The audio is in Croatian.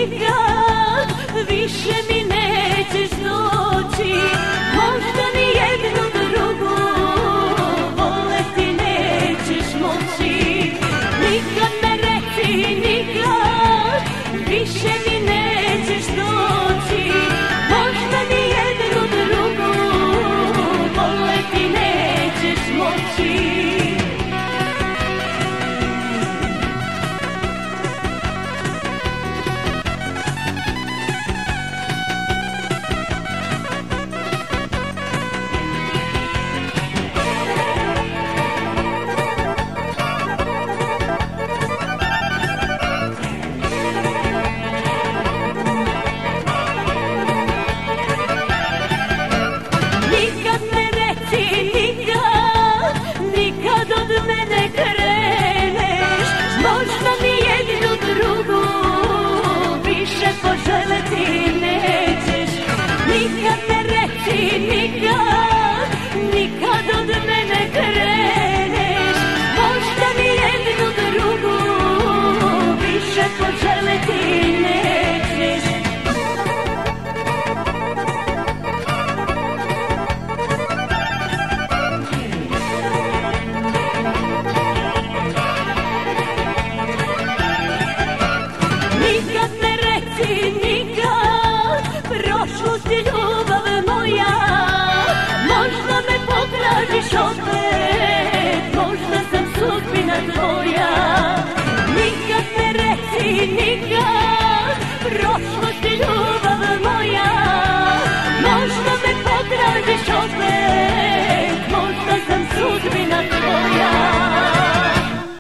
nikad više mi nećeš doći, možda ni jednu drugu voleti nećeš moći. Nikad ne reci nikad više mi nećeš doći, možda ni jednu drugu voleti nećeš moći. Nikad ne reci